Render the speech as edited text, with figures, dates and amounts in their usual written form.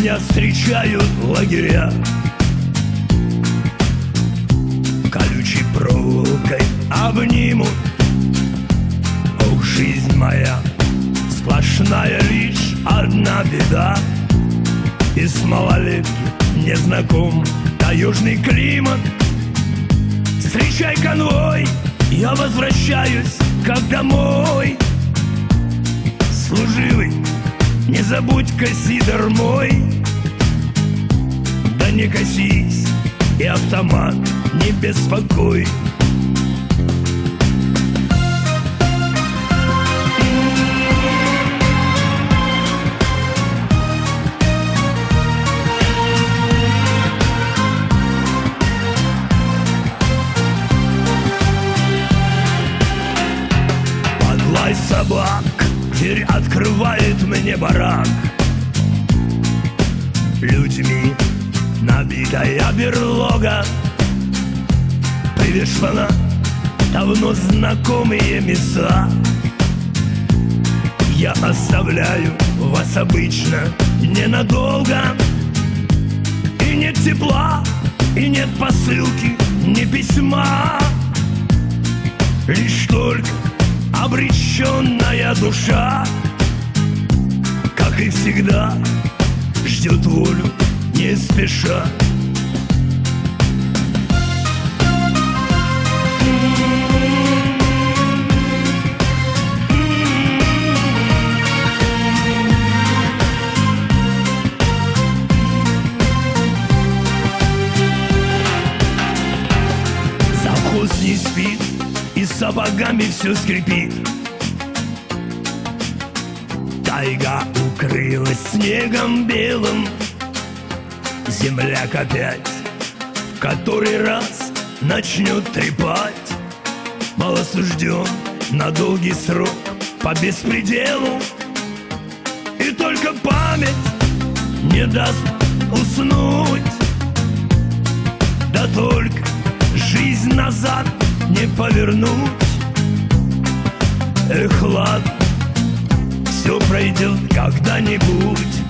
Меня встречают лагеря колючей проволокой обнимут. Ох, жизнь моя, сплошная лишь одна беда. Из малолетки не знаком таежный климат. Встречай конвой, я возвращаюсь как домой. Служивый, не забудь-ка сидор мой. Да не косись, и автомат не беспокой. Подлай собак, дверь открывает мне барак. Людьми набитая берлога, привешена давно знакомые места. Я оставляю вас обычно ненадолго. И нет тепла, и нет посылки, ни письма. Лишь только обреченная душа, как и всегда, ждет волю не спеша. Завхоз не спит, и сапогами все скрипит. Тайга укрылась снегом белым. Земляк опять в который раз начнет трепать. Малосужден на долгий срок по беспределу. И только память не даст уснуть. Да только жизнь назад не повернуть. Эх, ладно, все пройдет когда-нибудь.